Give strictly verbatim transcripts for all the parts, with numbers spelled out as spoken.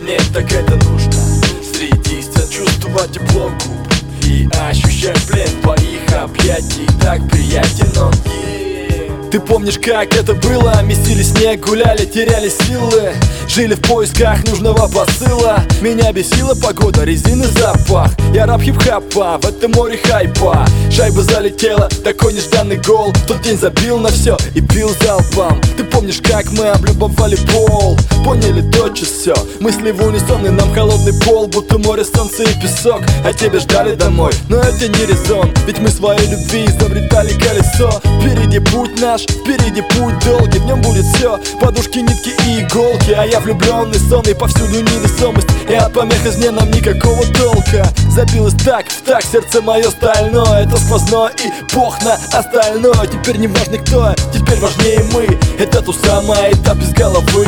нет, так это нужно. Среди стен чувствовать тепло губ и ощущать плен твоих объятий. Так приятен он. Ты помнишь, как это было? Месили снег, гуляли, теряли силы, жили в поисках нужного посыла. Меня бесила погода, резины запах. Я раб хип-хапа, в этом море хайпа. Шайба залетела, такой нежданный гол. В тот день забил на все и бил залпом. Ты помнишь, как мы облюбовали пол? Поняли тотчас все, мысли в унисон, и нам холодный пол, будто море, солнце и песок. А тебя ждали домой, но это не резон, ведь мы своей любви изобретали колесо. Впереди путь наш, впереди путь долгий, в нем будет все, подушки, нитки и иголки. А я влюбленный сон, и повсюду невесомость, и от помех из мне нам никакого толка. Забилось так, в так сердце мое стальное, это сквозное и бог на остальное. Теперь не важно кто я, теперь важнее мы, это тот самый этап без головы.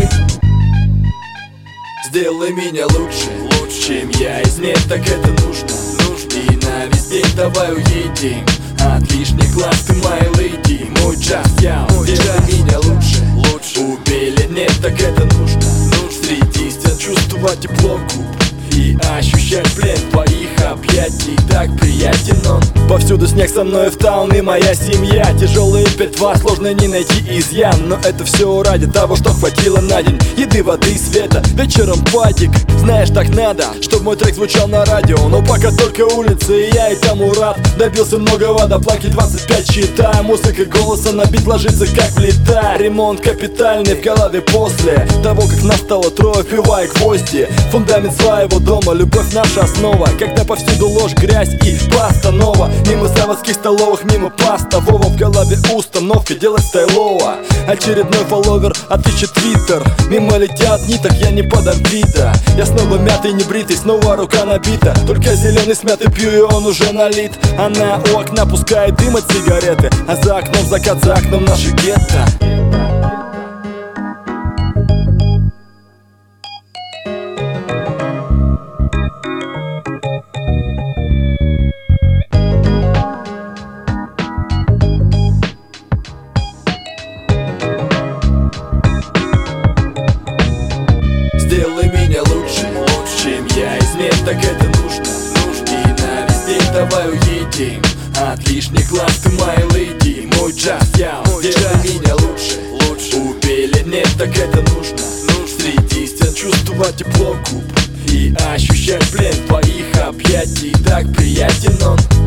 Сделай меня лучше, лучше, чем я из нет, так это нужно, нужно. И на весь день давай уедем от лишних глаз, ты моя леди. Мой час, я, сделай меня лучше, лучше. Убили, нет, так это нужно, нужно. Среди стен чувствовать тепло губ и ощущать плен твоих объятий. Так приятен он. Повсюду снег, со мной в таун и моя семья. Тяжелые пять два, сложно не найти изъян, но это все ради того, что хватило на день еды, воды и света. Вечером падик, знаешь, так надо, чтоб мой трек звучал на радио. Но пока только улицы, и я этому рад. Добился многого, до планки двадцать пять считаю. Музыка голоса на бит ложится как плита. Ремонт капитальный в голове после того, как настало трое, вбивая гвозди. Фундамент своего дома, любовь наша основа. Когда повсюду ложь, грязь и постанова. Мимо заводских столовых, мимо паста. Вова в голове установка, делать стайлово. Очередной фолловер, отыщет твиттер. Мимо летят ниток, я не подам вида. Я снова мятый, не бритый, снова рука набита. Только зеленый смятый пью, и он уже налит. Она у окна пускает дым от сигареты, а за окном закат, за окном наши гетто. Сделай меня лучше, лучше, чем я из нет, так это нужно, нужно. И на весь день давай уедем от лишних глаз, ты моя леди. Мой джаз, я, сделай меня лучше, лучше. Убили, нет, так это нужно, нужно. Среди стен чувствовать тепло губ и ощущать плен твоих объятий. Так приятен он.